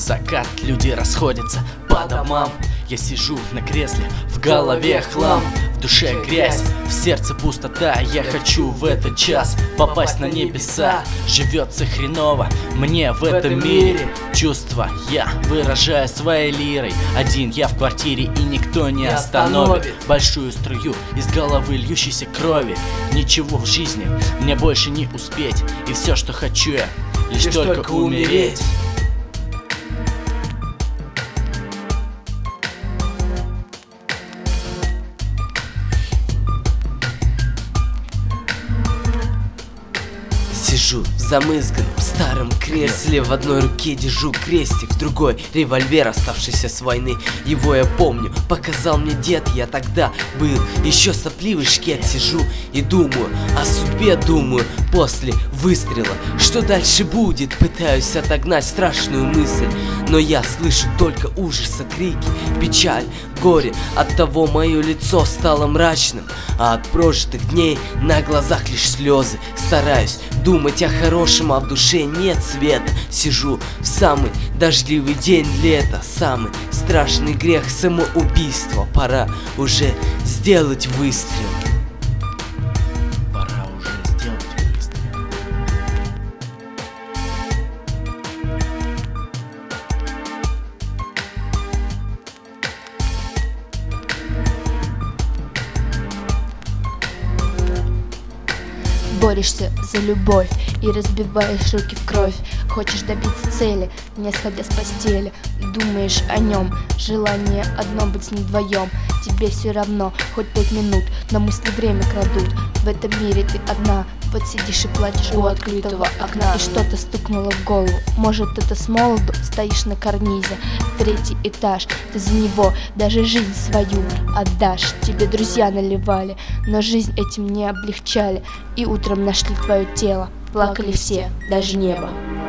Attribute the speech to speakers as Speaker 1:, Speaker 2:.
Speaker 1: закат, люди расходятся по домам. Я сижу на кресле, в голове хлам, в душе грязь, в сердце пустота. Я хочу в этот час попасть на небеса. Живется хреново мне в этом мире. Чувства я выражаю своей лирой. Один я в квартире, и никто не остановит большую струю из головы льющейся крови. Ничего в жизни мне больше не успеть, и все, что хочу я, лишь только умереть.
Speaker 2: Сижу в замызганном старом кресле, в одной руке держу крестик, в другой револьвер, оставшийся с войны. Его я помню, показал мне дед, я тогда был еще сопливый шкет. Сижу и думаю о судьбе, думаю после выстрела, что дальше будет. Пытаюсь отогнать страшную мысль, но я слышу только ужаса, крики, печаль, горе. Оттого мое лицо стало мрачным, а от прожитых дней на глазах лишь слезы. Стараюсь думать о хорошем, а в душе нет света. Сижу в самый дождливый день лета. Самый страшный грех — самоубийство. Пора уже сделать выстрел.
Speaker 1: Пора уже сделать выстрел.
Speaker 3: Борешься за любовь и разбиваешь руки в кровь. Хочешь добиться цели, не сходя с постели. Думаешь о нем, желание одно быть с ним вдвоем. Тебе все равно, хоть 5 минут, но мысли время крадут. В этом мире ты одна, вот сидишь и плачешь у открытого окна. И что-то стукнуло в голову, может это с молоду. Стоишь на карнизе, 3-й этаж, ты за него даже жизнь свою отдашь. Тебе друзья наливали, но жизнь этим не облегчали. И утром нашли твое тело, плакали все, даже небо.